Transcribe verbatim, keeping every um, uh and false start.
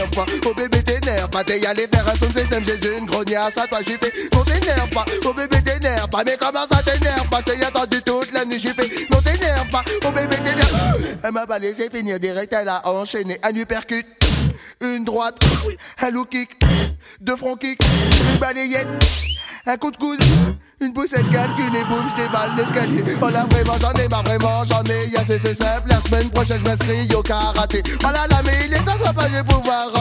t'énerve pas, oh bébé t'énerve pas. T'es allé faire un son système, j'ai une grognasse à toi j'ai fait. Non t'énerve pas, oh bébé t'énerve pas. Mais comment ça t'énerve pas, t'ai attendu toute la nuit j'ai fait. Non t'énerve pas, oh bébé t'énerve. Elle m'a pas laissé finir direct, elle a enchaîné un uppercut, une droite, un low kick, deux front kick, une balayette, un coup de coude, une poussette calculée, boum, j'dévale l'escalier. Oh là vraiment j'en ai marre, vraiment j'en ai. Y'a c'est simple, la semaine prochaine j'm'inscris au karaté. Oh là là mais il est temps, j'vois pas je vais pouvoir